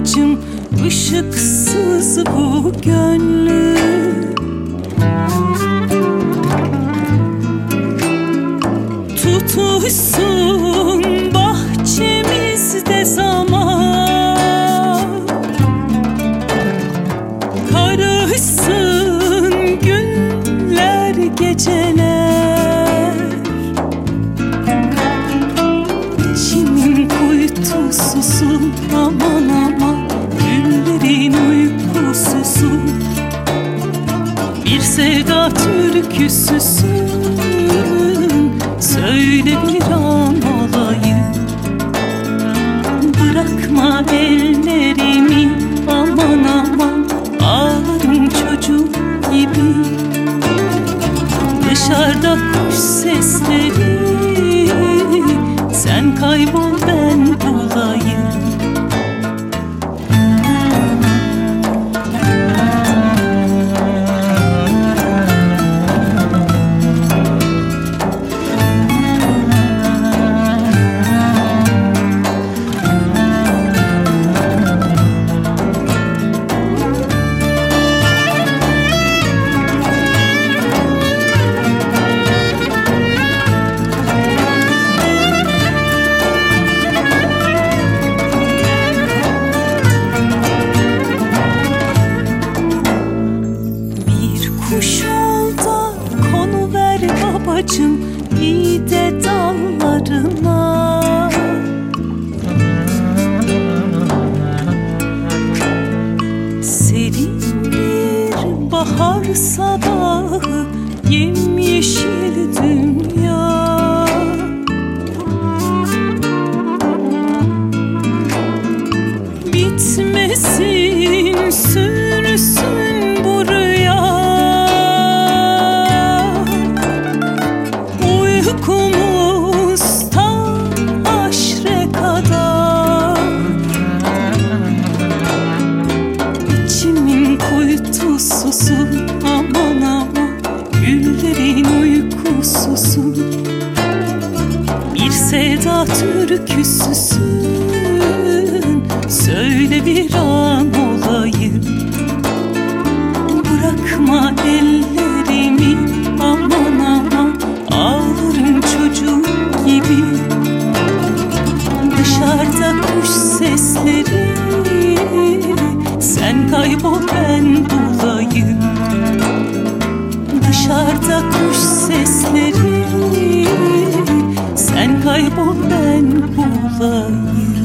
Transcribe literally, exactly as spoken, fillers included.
babacım, ışıksız bu gönlüm. Tutuşsun bahçemizde zaman, karışsın günler geceler. İçimin kuytususun aman aman, güllerin uykususun, bir sevda türküsüsün. Söyle bir an olayım, bırakma ellerimi aman aman, ağlarım çocuk gibi. Dışarıda kuş sesleri, sen kaybol ben bulayım. Kuş ol da konuver babacım ide dallarına. Serin bir bahar sabahı, yemyeşil dünya. Bitmesin sürsün bu rüya, uykumuz ta aşre kadar. İçimin kuytususun aman aman, güllerin uykususun, bir sevda türküsüsün. Söyle bir an olayım, bırakma ellerimi aman aman, ağlarım çocuk gibi. Dışarıda kuş sesleri, sen kaybol ben bulayım. Dışarıda kuş sesleri, sen kaybol ben bulayım.